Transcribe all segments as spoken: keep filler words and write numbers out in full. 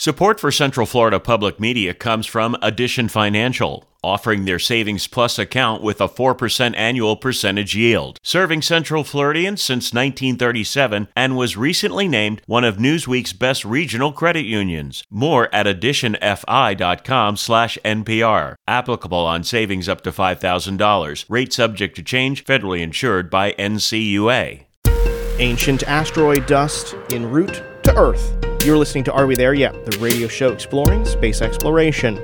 Support for Central Florida Public Media comes from Addition Financial, offering their Savings Plus account with a four percent annual percentage yield. Serving Central Floridians since nineteen thirty-seven and was recently named one of Newsweek's best regional credit unions. More at additionfi.com slash NPR. Applicable on savings up to five thousand dollars. Rate subject to change. Federally insured by N C U A. Ancient asteroid dust en route to Earth. You're listening to Are We There Yet? The radio show exploring space exploration.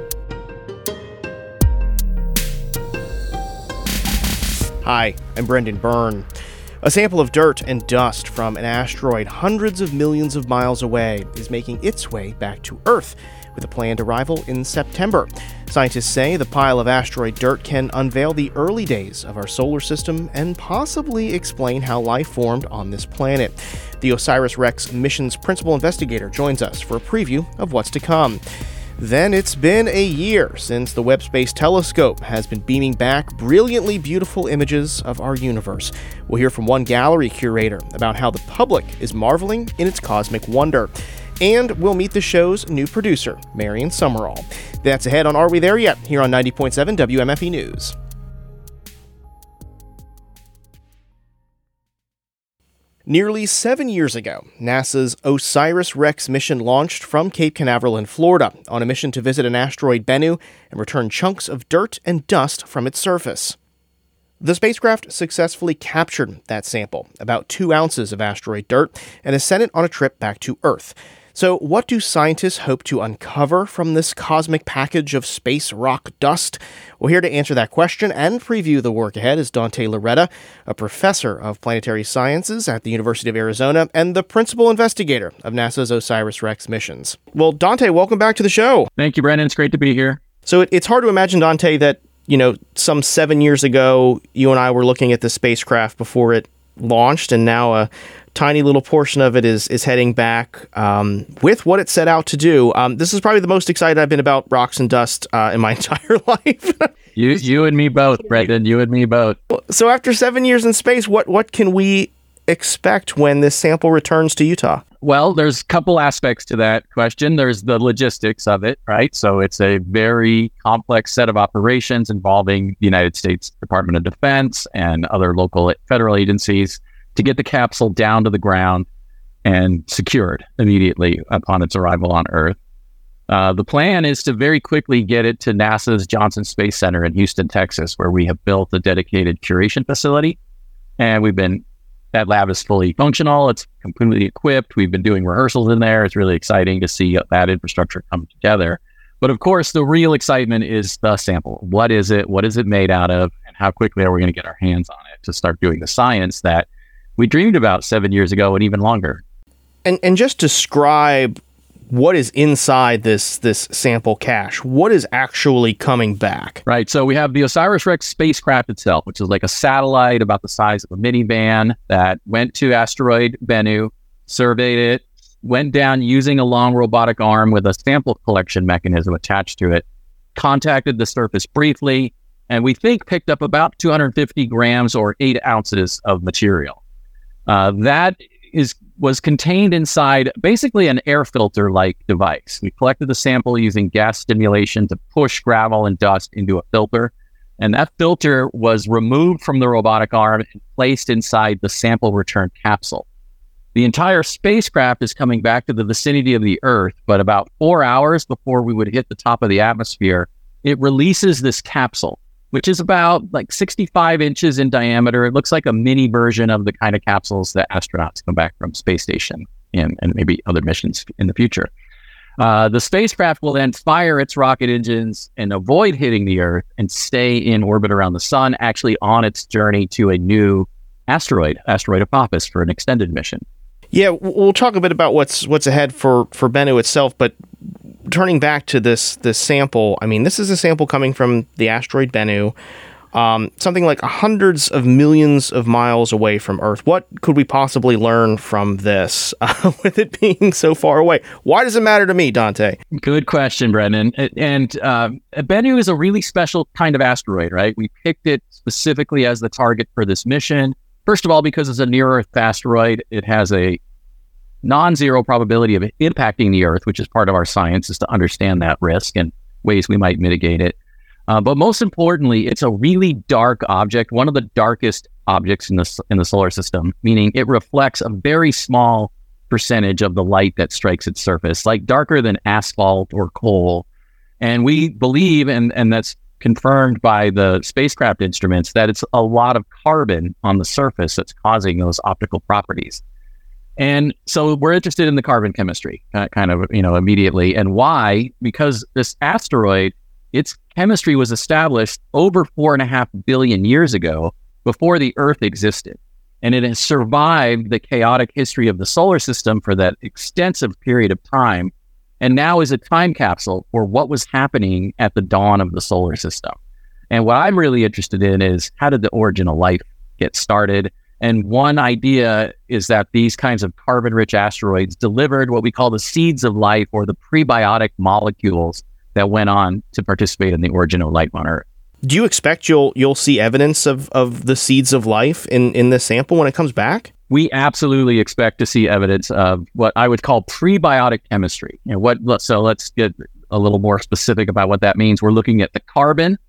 Hi, I'm Brendan Byrne. A sample of dirt and dust from an asteroid hundreds of millions of miles away is making its way back to Earth, with a planned arrival in September. Scientists say the pile of asteroid dirt can unveil the early days of our solar system and possibly explain how life formed on this planet. The OSIRIS-REx mission's principal investigator joins us for a preview of what's to come. Then it's been a year since the Webb Space Telescope has been beaming back brilliantly beautiful images of our universe. We'll hear from one gallery curator about how the public is marveling in its cosmic wonder. And we'll meet the show's new producer, Marion Summerall. That's ahead on Are We There Yet? Here on ninety point seven W M F E News. Nearly seven years ago, NASA's OSIRIS-REx mission launched from Cape Canaveral in Florida on a mission to visit an asteroid Bennu and return chunks of dirt and dust from its surface. The spacecraft successfully captured that sample, about two ounces of asteroid dirt, and has sent it on a trip back to Earth. So what do scientists hope to uncover from this cosmic package of space rock dust? Well, here to answer that question and preview the work ahead is Dante Lauretta, a professor of planetary sciences at the University of Arizona and the principal investigator of NASA's OSIRIS-REx missions. Well, Dante, welcome back to the show. Thank you, Brendan. It's great to be here. So it, it's hard to imagine, Dante, that, you know, some seven years ago, you and I were looking at the spacecraft before it launched, and now a tiny little portion of it is is heading back um, with what it set out to do. Um, this is probably the most excited I've been about rocks and dust uh, in my entire life. you you and me both, Brendan. You and me both. So after seven years in space, what what can we expect when this sample returns to Utah? Well, there's a couple aspects to that question. There's the logistics of it, right? So it's a very complex set of operations involving the United States Department of Defense and other local federal agencies to get the capsule down to the ground and secured immediately upon its arrival on Earth. Uh, the plan is to very quickly get it to NASA's Johnson Space Center in Houston, Texas, where we have built a dedicated curation facility. And we've been, that lab is fully functional. It's completely equipped. We've been doing rehearsals in there. It's really exciting to see that infrastructure come together. But of course, the real excitement is the sample. What is it? What is it made out of? And how quickly are we going to get our hands on it to start doing the science that we dreamed about seven years ago and even longer? And and just describe what is inside this this sample cache. What is actually coming back? Right. So we have the OSIRIS-REx spacecraft itself, which is like a satellite about the size of a minivan that went to asteroid Bennu, surveyed it, went down using a long robotic arm with a sample collection mechanism attached to it, contacted the surface briefly, and we think picked up about two hundred fifty grams or eight ounces of material. Uh, that is was contained inside basically an air filter-like device. We collected the sample using gas stimulation to push gravel and dust into a filter, and that filter was removed from the robotic arm and placed inside the sample return capsule. The entire spacecraft is coming back to the vicinity of the Earth, but about four hours before we would hit the top of the atmosphere, it releases this capsule, which is about like sixty-five inches in diameter. It looks like a mini version of the kind of capsules that astronauts come back from space station and, and maybe other missions in the future. Uh, the spacecraft will then fire its rocket engines and avoid hitting the Earth and stay in orbit around the sun, actually on its journey to a new asteroid, asteroid Apophis, for an extended mission. Yeah, we'll talk a bit about what's what's ahead for, for Bennu itself, but turning back to this this sample, I mean, this is a sample coming from the asteroid Bennu, um, something like hundreds of millions of miles away from Earth. What could we possibly learn from this, uh, with it being so far away? Why does it matter to me, Dante? Good question, Brendan. And uh, Bennu is a really special kind of asteroid, right? We picked it specifically as the target for this mission. First of all, because it's a near-Earth asteroid, it has a non-zero probability of it impacting the Earth, which is part of our science, is to understand that risk and ways we might mitigate it. Uh, but most importantly, it's a really dark object, one of the darkest objects in the, in the solar system, meaning it reflects a very small percentage of the light that strikes its surface, like darker than asphalt or coal. And we believe, and, and that's confirmed by the spacecraft instruments, that it's a lot of carbon on the surface that's causing those optical properties. And so we're interested in the carbon chemistry, uh, kind of, you know, immediately. And why? Because this asteroid, its chemistry was established over four and a half billion years ago, before the Earth existed. And it has survived the chaotic history of the solar system for that extensive period of time, and now is a time capsule for what was happening at the dawn of the solar system. And what I'm really interested in is, how did the origin of life get started? And one idea is that these kinds of carbon-rich asteroids delivered what we call the seeds of life, or the prebiotic molecules that went on to participate in the origin of life on Earth. Do you expect you'll you'll see evidence of, of the seeds of life in, in this sample when it comes back? We absolutely expect to see evidence of what I would call prebiotic chemistry. You know, what? So let's get a little more specific about what that means. We're looking at the carbon,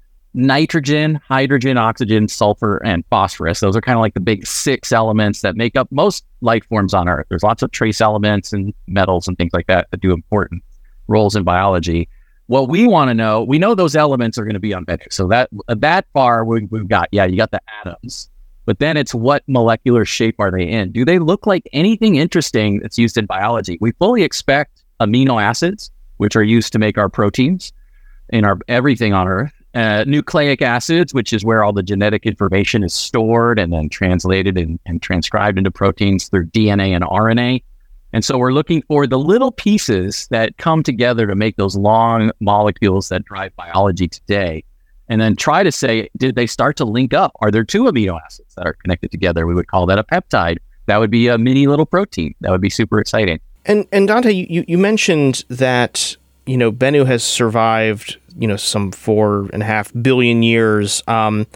nitrogen, hydrogen, oxygen, sulfur, and phosphorus. Those are kind of like the big six elements that make up most life forms on Earth. There's lots of trace elements and metals and things like that that do important roles in biology. What we want to know, we know those elements are going to be on Bennu. So that that far we, we've got, yeah, you got the atoms. But then it's, what molecular shape are they in? Do they look like anything interesting that's used in biology? We fully expect amino acids, which are used to make our proteins in our everything on Earth. Uh, nucleic acids, which is where all the genetic information is stored and then translated and, and transcribed into proteins through D N A and R N A. And so we're looking for the little pieces that come together to make those long molecules that drive biology today. And then try to say, did they start to link up? Are there two amino acids that are connected together? We would call that a peptide. That would be a mini little protein. That would be super exciting. And and Dante, you, you mentioned that, you know, Bennu has survived, you know, some four and a half billion years. Um,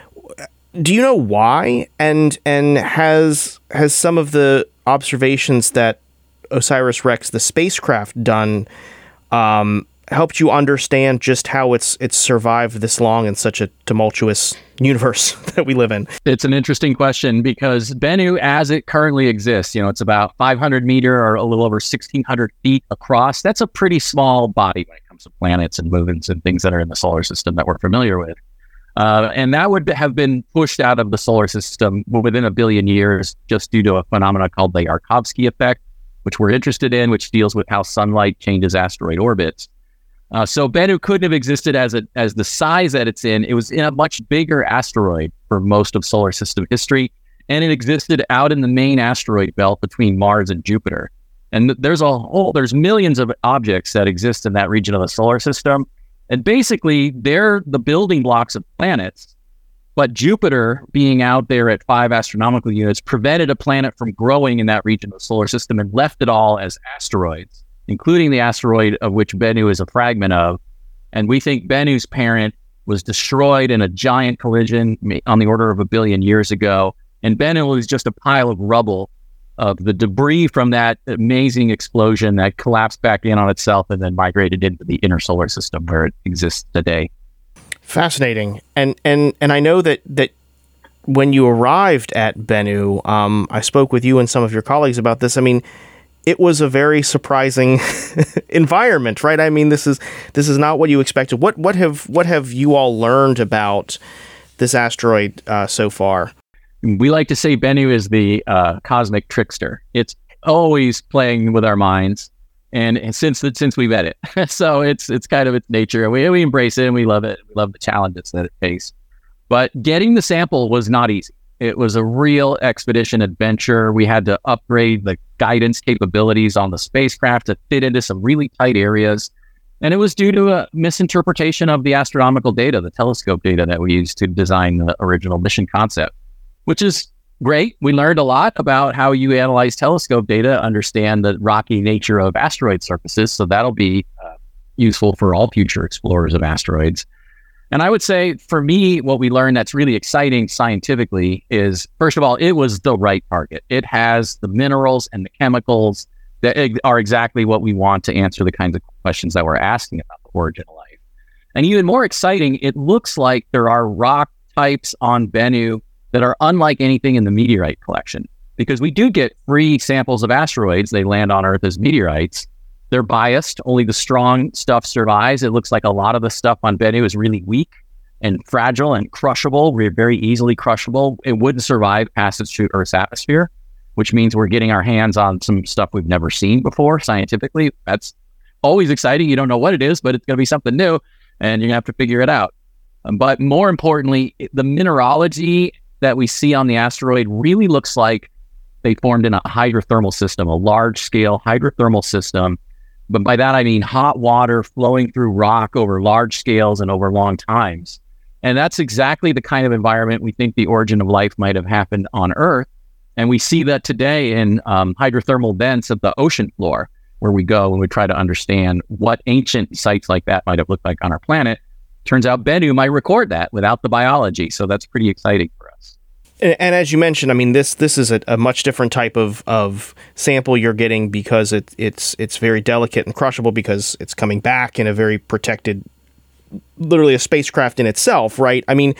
do you know why? And and has has some of the observations that OSIRIS-REx, the spacecraft, done um, helped you understand just how it's it's survived this long in such a tumultuous universe that we live in? It's an interesting question, because Bennu, as it currently exists, you know, it's about five hundred meter or a little over sixteen hundred feet across. That's a pretty small body when it comes to planets and movements and things that are in the solar system that we're familiar with. Uh, and that would have been pushed out of the solar system within a billion years, just due to a phenomenon called the Yarkovsky effect, which we're interested in, which deals with how sunlight changes asteroid orbits. Uh, so Bennu couldn't have existed as a, as the size that it's in. It was in a much bigger asteroid for most of solar system history, and it existed out in the main asteroid belt between Mars and Jupiter. And th- there's a whole, there's millions of objects that exist in that region of the solar system. And basically, they're the building blocks of planets. But Jupiter, being out there at five astronomical units, prevented a planet from growing in that region of the solar system and left it all as asteroids, including the asteroid of which Bennu is a fragment of. And we think Bennu's parent was destroyed in a giant collision on the order of a billion years ago. And Bennu is just a pile of rubble of the debris from that amazing explosion that collapsed back in on itself and then migrated into the inner solar system where it exists today. Fascinating. And and and I know that that when you arrived at Bennu, um, I spoke with you and some of your colleagues about this. I mean, it was a very surprising environment, right? I mean, this is this is not what you expected. What what have what have you all learned about this asteroid uh, so far? We like to say Bennu is the uh, cosmic trickster. It's always playing with our minds. And, and since since we met it, so it's it's kind of its nature. We we embrace it and we love it. We love the challenges that it faces. But getting the sample was not easy. It was a real expedition adventure. We had to upgrade the guidance capabilities on the spacecraft to fit into some really tight areas, and it was due to a misinterpretation of the astronomical data, the telescope data that we used to design the original mission concept, which is great. We learned a lot about how you analyze telescope data, understand the rocky nature of asteroid surfaces. So that'll be uh, useful for all future explorers of asteroids. And I would say, for me, what we learned that's really exciting scientifically is, first of all, it was the right target. It has the minerals and the chemicals that are exactly what we want to answer the kinds of questions that we're asking about the origin of life. And even more exciting, it looks like there are rock types on Bennu that are unlike anything in the meteorite collection, because we do get free samples of asteroids. They land on Earth as meteorites. They're biased. Only the strong stuff survives. It looks like a lot of the stuff on Bennu is really weak and fragile and crushable. We're very easily crushable. It wouldn't survive passage through Earth's atmosphere, which means we're getting our hands on some stuff we've never seen before scientifically. That's always exciting. You don't know what it is, but it's going to be something new, and you're going to have to figure it out. Um, but more importantly, the mineralogy that we see on the asteroid really looks like they formed in a hydrothermal system, a large-scale hydrothermal system. But by that, I mean hot water flowing through rock over large scales and over long times. And that's exactly the kind of environment we think the origin of life might have happened on Earth. And we see that today in um, hydrothermal vents of the ocean floor, where we go and we try to understand what ancient sites like that might have looked like on our planet. Turns out Bennu might record that without the biology. So that's pretty exciting for us. And, and as you mentioned, I mean, this this is a, a much different type of, of sample you're getting, because it, it's it's very delicate and crushable, because it's coming back in a very protected, literally a spacecraft in itself, right? I mean,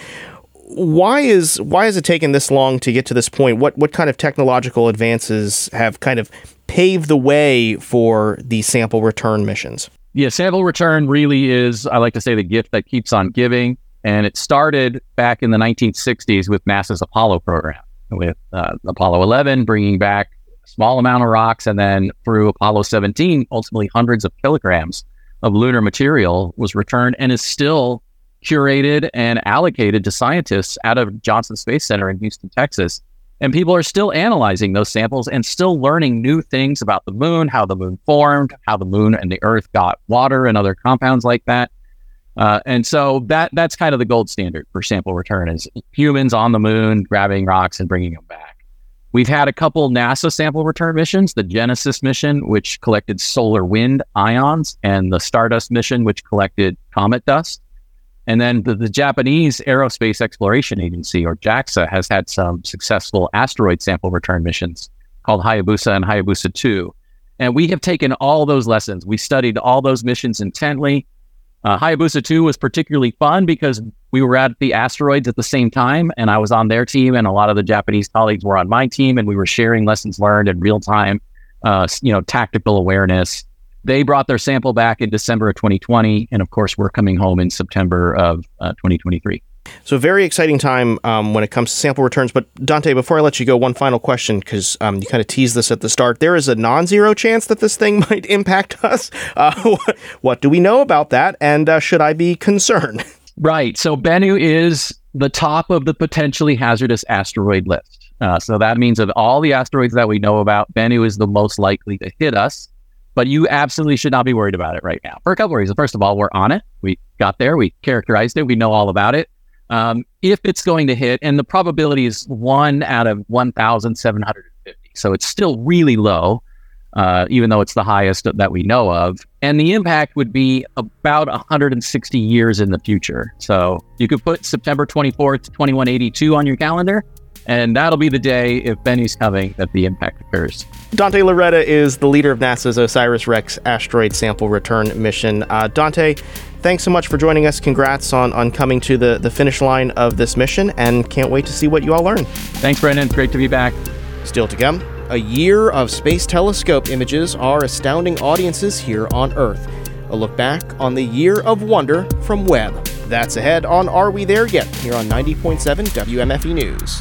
why is why has it taken this long to get to this point? What what kind of technological advances have kind of paved the way for these sample return missions? Yeah, sample return really is, I like to say, the gift that keeps on giving. And it started back in the nineteen sixties with NASA's Apollo program, with uh, Apollo eleven bringing back a small amount of rocks, and then through Apollo seventeen, ultimately hundreds of kilograms of lunar material was returned and is still curated and allocated to scientists out of Johnson Space Center in Houston, Texas. And people are still analyzing those samples and still learning new things about the moon, how the moon formed, how the moon and the Earth got water and other compounds like that. Uh, and so that that's kind of the gold standard for sample return, is humans on the moon grabbing rocks and bringing them back. We've had a couple NASA sample return missions, the Genesis mission, which collected solar wind ions, and the Stardust mission, which collected comet dust. And then the, the Japanese Aerospace Exploration Agency, or JAXA, has had some successful asteroid sample return missions called Hayabusa and Hayabusa two. And we have taken all those lessons. We studied all those missions intently. Uh, Hayabusa two was particularly fun because we were at the asteroids at the same time, and I was on their team, and a lot of the Japanese colleagues were on my team, and we were sharing lessons learned in real time, uh, you know, tactical awareness. They brought their sample back in December of twenty twenty, and of course, we're coming home in September of uh, twenty twenty-three. So very exciting time um, when it comes to sample returns. But Dante, before I let you go, one final question, because um, you kind of teased this at the start. There is a non-zero chance that this thing might impact us. Uh, what, what do we know about that? And uh, should I be concerned? Right. So Bennu is the top of the potentially hazardous asteroid list. Uh, so that means of all the asteroids that we know about, Bennu is the most likely to hit us. But you absolutely should not be worried about it right now for a couple of reasons. First of all, we're on it. We got there. We characterized it. We know all about it. Um, if it's going to hit, and the probability is one out of one thousand seven hundred fifty. So it's still really low, uh, even though it's the highest that we know of. And the impact would be about one hundred sixty years in the future. So you could put September twenty-fourth, twenty-one eighty-two on your calendar, and that'll be the day, if Bennu's coming, that the impact occurs. Dante Lauretta is the leader of NASA's OSIRIS-REx asteroid sample return mission. Uh, Dante, thanks so much for joining us. Congrats on, on coming to the, the finish line of this mission, and can't wait to see what you all learn. Thanks, Brendan. Great to be back. Still to come, a year of Space Telescope images are astounding audiences here on Earth. A look back on the year of wonder from Webb. That's ahead on Are We There Yet? Here on ninety point seven W M F E News.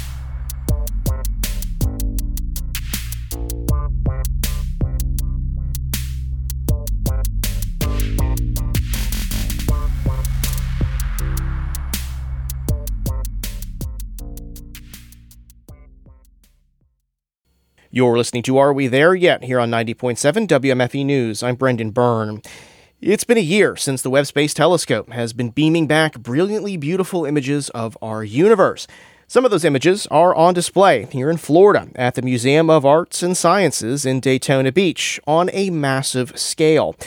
You're listening to Are We There Yet? Here on ninety point seven W M F E News. I'm Brendan Byrne. It's been a year since the Webb Space Telescope has been beaming back brilliantly beautiful images of our universe. Some of those images are on display here in Florida at the Museum of Arts and Sciences in Daytona Beach on a massive scale.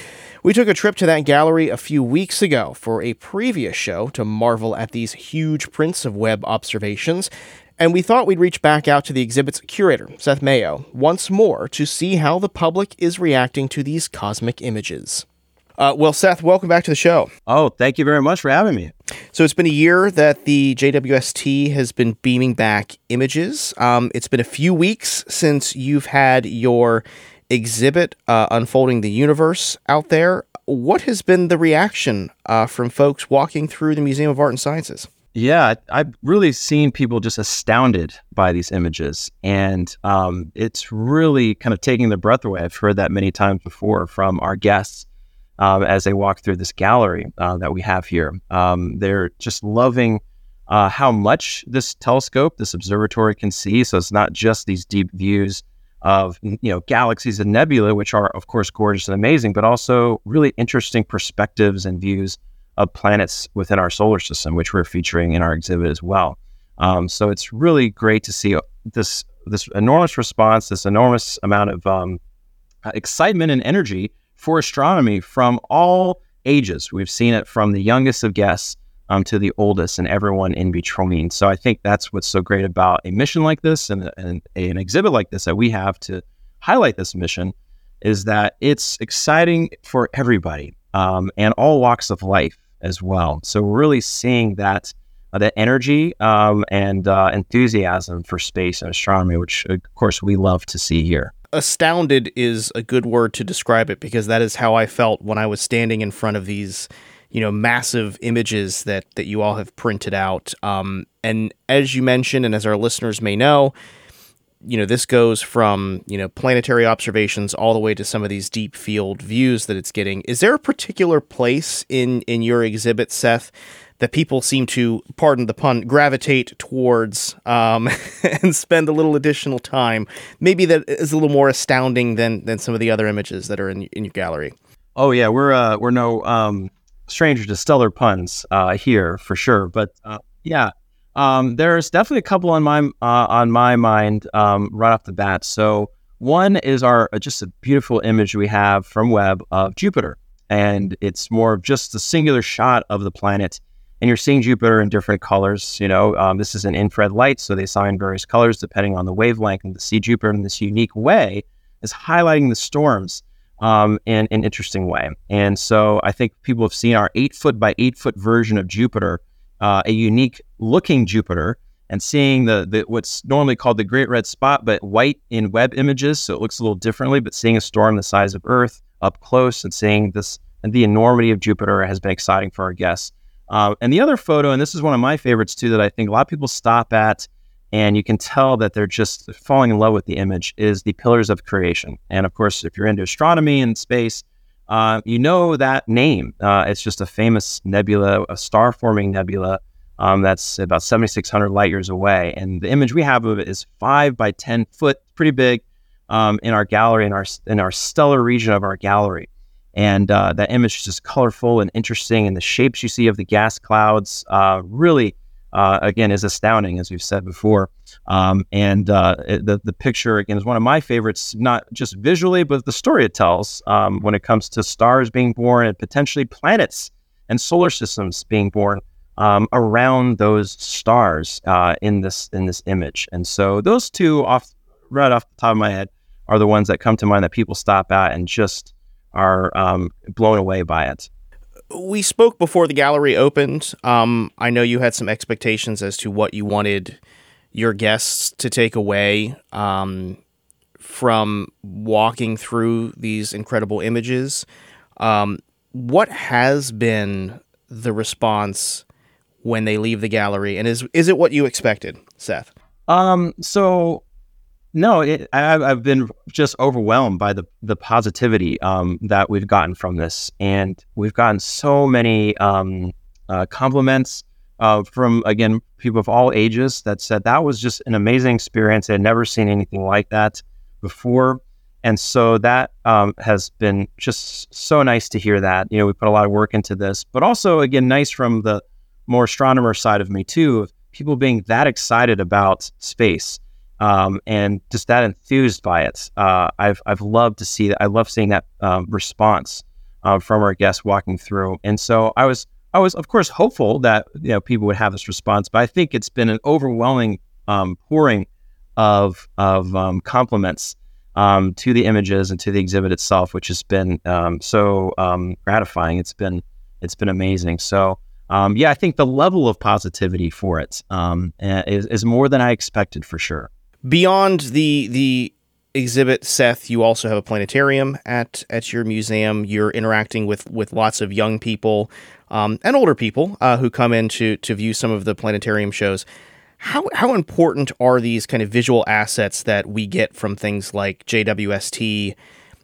We took a trip to that gallery a few weeks ago for a previous show to marvel at these huge prints of Webb observations, and we thought we'd reach back out to the exhibit's curator, Seth Mayo, once more to see how the public is reacting to these cosmic images. Uh, well, Seth, welcome back to the show. Oh, thank you very much for having me. So it's been a year that the J W S T has been beaming back images. Um, it's been a few weeks since you've had your exhibit uh, Unfolding the Universe out there. What has been the reaction uh, from folks walking through the Museum of Art and Sciences? Yeah, I've really seen people just astounded by these images, and um, it's really kind of taking their breath away. I've heard that many times before from our guests um, as they walk through this gallery uh, that we have here. Um, they're just loving uh, how much this telescope, this observatory can see. So it's not just these deep views of, you know, galaxies and nebula, which are, of course, gorgeous and amazing, but also really interesting perspectives and views of planets within our solar system, which we're featuring in our exhibit as well. Um, so it's really great to see this this enormous response, this enormous amount of um, excitement and energy for astronomy from all ages. We've seen it from the youngest of guests um, to the oldest and everyone in between. So I think that's what's so great about a mission like this and, and an exhibit like this that we have to highlight this mission, is that it's exciting for everybody um, and all walks of life as well. So we're really seeing that uh, that energy um, and uh, enthusiasm for space and astronomy, which of course we love to see here. Astounded is a good word to describe it, because that is how I felt when I was standing in front of these, you know, massive images that, that you all have printed out. Um, and as you mentioned, and as our listeners may know, you know, this goes from, you know, planetary observations all the way to some of these deep field views that it's getting. Is there a particular place in, in your exhibit, Seth, that people seem to, pardon the pun, gravitate towards um, and spend a little additional time, maybe that is a little more astounding than than some of the other images that are in, in your gallery? Oh, yeah, we're uh, we're no um, stranger to stellar puns uh, here, for sure. But uh, yeah, Um, there's definitely a couple on my uh, on my mind um, right off the bat. So one is our uh, just a beautiful image we have from Webb of Jupiter, and it's more of just a singular shot of the planet, and you're seeing Jupiter in different colors. You know, um, this is an infrared light, so they assign various colors depending on the wavelength, and to see Jupiter in this unique way is highlighting the storms um, in an interesting way. And so I think people have seen our eight foot by eight foot version of Jupiter. Uh, a unique looking Jupiter, and seeing the, the what's normally called the Great Red Spot, but white in Webb images, so it looks a little differently, but seeing a storm the size of Earth up close and seeing this and the enormity of Jupiter has been exciting for our guests. Uh, and the other photo, and this is one of my favorites too, that I think a lot of people stop at, and you can tell that they're just falling in love with the image, is the Pillars of Creation. And of course, if you're into astronomy and space, Uh, you know that name. Uh, it's just a famous nebula, a star-forming nebula um, that's about seventy-six hundred light years away. And the image we have of it is five by ten foot, pretty big, um, in our gallery, in our in our stellar region of our gallery. And uh, that image is just colorful and interesting, and the shapes you see of the gas clouds uh, really, uh, again, is astounding, as we've said before. Um, and uh, the the picture, again, is one of my favorites, not just visually, but the story it tells um, when it comes to stars being born and potentially planets and solar systems being born um, around those stars uh, in this in this image. And so those two, off right off the top of my head, are the ones that come to mind that people stop at and just are um, blown away by it. We spoke before the gallery opened. Um, I know you had some expectations as to what you wanted your guests to take away um, from walking through these incredible images. Um, what has been the response when they leave the gallery, and is is it what you expected, Seth? Um, so no, it, I, I've been just overwhelmed by the the positivity um, that we've gotten from this, and we've gotten so many um, uh, compliments uh, from, again, people of all ages that said that was just an amazing experience. They had never seen anything like that before. And so that um, has been just so nice to hear that. You know, we put a lot of work into this, but also, again, nice from the more astronomer side of me too, of people being that excited about space um, and just that enthused by it. Uh, I've I've loved to see that. I love seeing that um, response uh, from our guests walking through. And so I was, I was of course hopeful that you know people would have this response, but I think it's been an overwhelming um, pouring of of um, compliments um, to the images and to the exhibit itself, which has been um, so um, gratifying. It's been it's been amazing. So um, yeah, I think the level of positivity for it um, is, is more than I expected for sure. Beyond the the exhibit, Seth, you also have a planetarium at at your museum. You're interacting with with lots of young people um, and older people uh, who come in to to view some of the planetarium shows. How how important are these kind of visual assets that we get from things like J W S T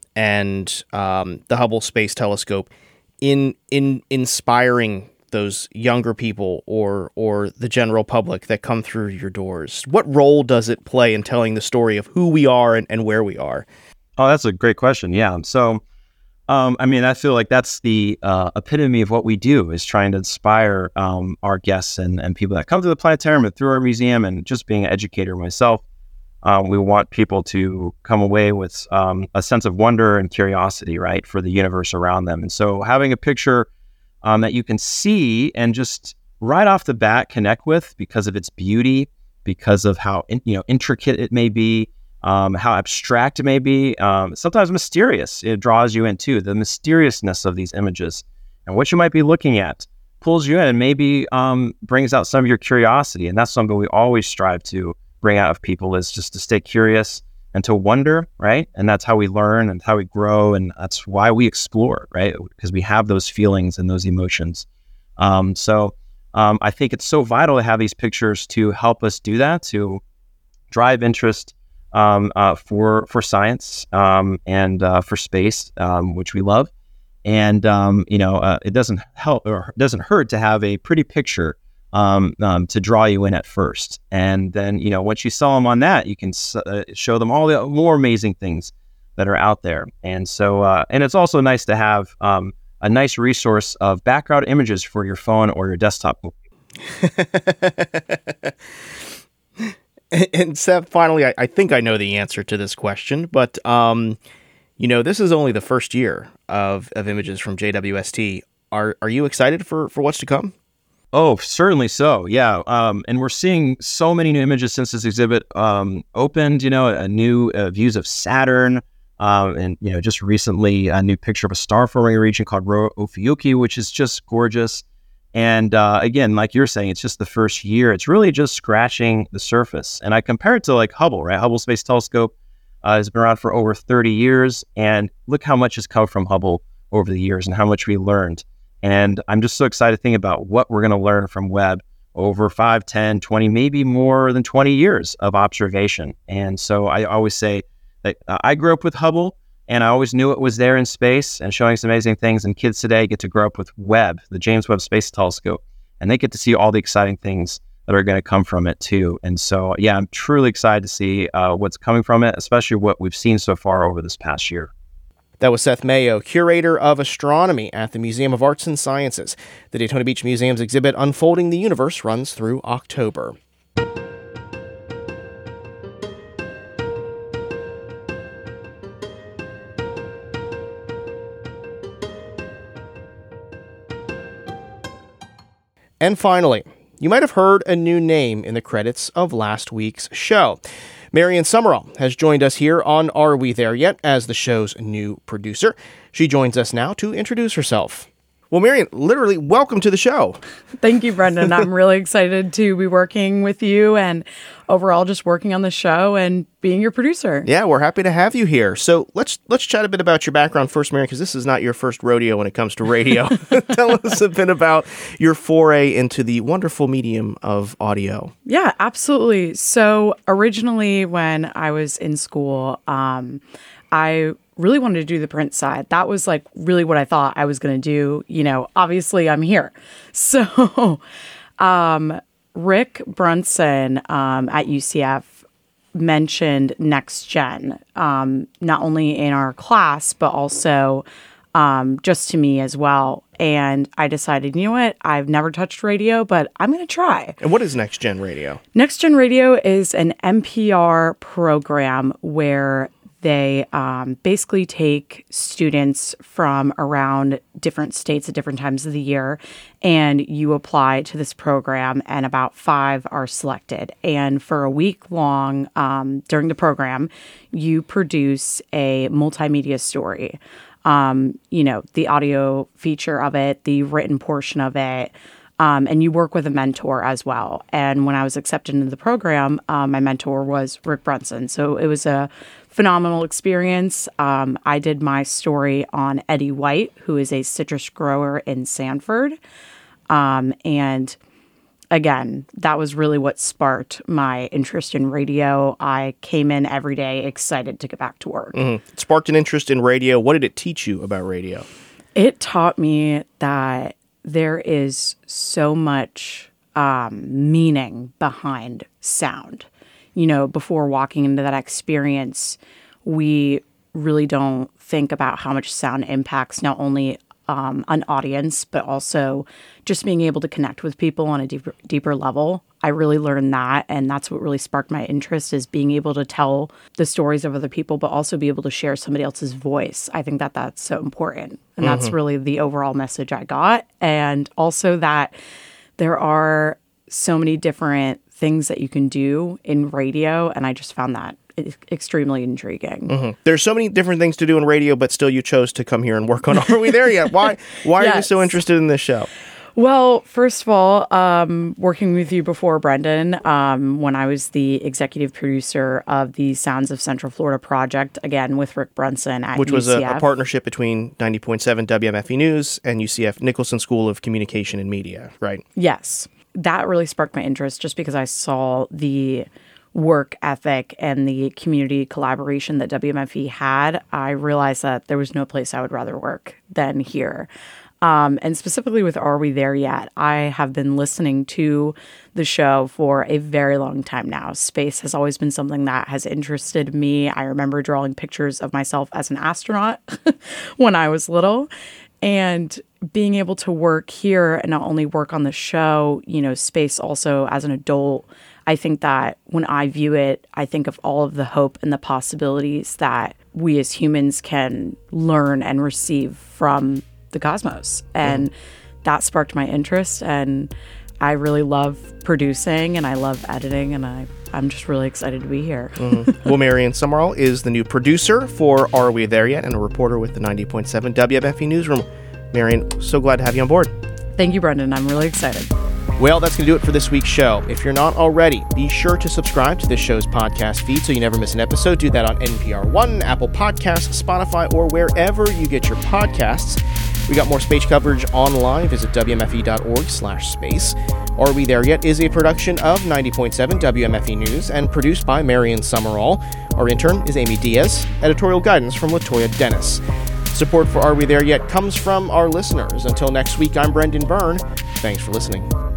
and um, the Hubble Space Telescope in in inspiring those younger people or or the general public that come through your doors? What role does it play in telling the story of who we are and, and where we are? Oh, that's a great question. Yeah. So, um, I mean, I feel like that's the uh, epitome of what we do, is trying to inspire um, our guests and, and people that come to the planetarium and through our museum. And just being an educator myself, um, we want people to come away with um, a sense of wonder and curiosity, right, for the universe around them. And so having a picture Um, that you can see and just right off the bat connect with because of its beauty, because of how in, you know intricate it may be, um, how abstract it may be, um, sometimes mysterious. It draws you in too. The mysteriousness of these images and what you might be looking at pulls you in and maybe um, brings out some of your curiosity. And that's something we always strive to bring out of people, is just to stay curious and to wonder, right? And that's how we learn and how we grow. And that's why we explore, right? Because we have those feelings and those emotions. Um, so um, I think it's so vital to have these pictures to help us do that, to drive interest um, uh, for for science um, and uh, for space, um, which we love. And, um, you know, uh, it doesn't help or it doesn't hurt to have a pretty picture Um, um, to draw you in at first. And then, you know, once you sell them on that, you can uh, show them all the more amazing things that are out there. And so, uh, and it's also nice to have um, a nice resource of background images for your phone or your desktop. And Seth, finally, I, I think I know the answer to this question, but, um, you know, this is only the first year of, of images from J W S T. Are, are you excited for, for what's to come? Oh, certainly so. Yeah. Um, and we're seeing so many new images since this exhibit um, opened, you know, a new uh, views of Saturn. Um, and, you know, just recently a new picture of a star forming region called Rho Ophiuchi, which is just gorgeous. And uh, again, like you're saying, it's just the first year. It's really just scratching the surface. And I compare it to like Hubble, right? Hubble Space Telescope uh, has been around for over thirty years. And look how much has come from Hubble over the years and how much we learned. And I'm just so excited to think about what we're going to learn from Webb over five, ten, twenty, maybe more than twenty years of observation. And so I always say that uh, I grew up with Hubble and I always knew it was there in space and showing some amazing things. And kids today get to grow up with Webb, the James Webb Space Telescope, and they get to see all the exciting things that are going to come from it too. And so, yeah, I'm truly excited to see uh, what's coming from it, especially what we've seen so far over this past year. That was Seth Mayo, curator of astronomy at the Museum of Arts and Sciences. The Daytona Beach Museum's exhibit Unfolding the Universe runs through October. And finally, you might have heard a new name in the credits of last week's show. Marion Summerall has joined us here on Are We There Yet as the show's new producer. She joins us now to introduce herself. Well, Marion, literally, welcome to the show. Thank you, Brendan. I'm really excited to be working with you and overall just working on the show and being your producer. Yeah, we're happy to have you here. So let's let's chat a bit about your background first, Marion, because this is not your first rodeo when it comes to radio. Tell us a bit about your foray into the wonderful medium of audio. Yeah, absolutely. So originally when I was in school, um, I really wanted to do the print side. That was like really what I thought I was going to do. You know, obviously I'm here. So um, Rick Brunson um, at U C F mentioned Next Gen, um, not only in our class, but also um, just to me as well. And I decided, you know what? I've never touched radio, but I'm going to try. And what is Next Gen Radio? Next Gen Radio is an N P R program where They um, basically take students from around different states at different times of the year, and you apply to this program, and about five are selected. And for a week long um, during the program, you produce a multimedia story. Um, you know, the audio feature of it, the written portion of it, Um, and you work with a mentor as well. And when I was accepted into the program, um, my mentor was Rick Brunson. So it was a phenomenal experience. Um, I did my story on Eddie White, who is a citrus grower in Sanford. Um, and again, that was really what sparked my interest in radio. I came in every day excited to get back to work. Mm-hmm. It sparked an interest in radio. What did it teach you about radio? It taught me that there is so much um, meaning behind sound. You know, before walking into that experience, we really don't think about how much sound impacts not only um, an audience, but also just being able to connect with people on a deeper, deeper level. I really learned that, and that's what really sparked my interest, is being able to tell the stories of other people, but also be able to share somebody else's voice. I think that that's so important, and mm-hmm. that's really the overall message I got. And also that there are so many different things that you can do in radio, and I just found that extremely intriguing. Mm-hmm. There's so many different things to do in radio, but still you chose to come here and work on Are We There Yet? Why, why yes. are you so interested in this show? Well, first of all, um, working with you before, Brendan, um, when I was the executive producer of the Sounds of Central Florida project, again, with Rick Brunson at Which U C F. was a, a partnership between ninety point seven W M F E News and U C F Nicholson School of Communication and Media, right? Yes. That really sparked my interest just because I saw the work ethic and the community collaboration that W M F E had. I realized that there was no place I would rather work than here. Um, and specifically with Are We There Yet? I have been listening to the show for a very long time now. Space has always been something that has interested me. I remember drawing pictures of myself as an astronaut when I was little. And being able to work here and not only work on the show, you know, space also as an adult, I think that when I view it, I think of all of the hope and the possibilities that we as humans can learn and receive from the cosmos. And mm. that sparked my interest. And I really love producing and I love editing, and I, I'm just really excited to be here. Mm-hmm. Well, Marion Summerall is the new producer for Are We There Yet? And a reporter with the ninety point seven W M F E Newsroom. Marion, so glad to have you on board. Thank you, Brendan. I'm really excited. Well, that's going to do it for this week's show. If you're not already, be sure to subscribe to this show's podcast feed so you never miss an episode. Do that on N P R One, Apple Podcasts, Spotify, or wherever you get your podcasts. We got more space coverage online. Visit W M F E dot org slash space. Are We There Yet is a production of ninety point seven W M F E News and produced by Marion Summerall. Our intern is Amy Diaz. Editorial guidance from Latoya Dennis. Support for Are We There Yet comes from our listeners. Until next week, I'm Brendan Byrne. Thanks for listening.